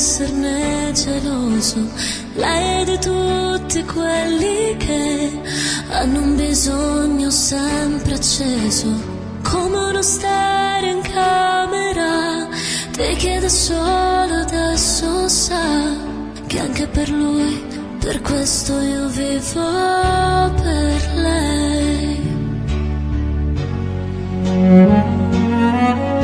esserne geloso. Lei è di tutti quelli che hanno un bisogno sempre acceso, come uno stereo in camera. Ti chiede solo adesso, sa che anche per lui, per questo io vivo per lei.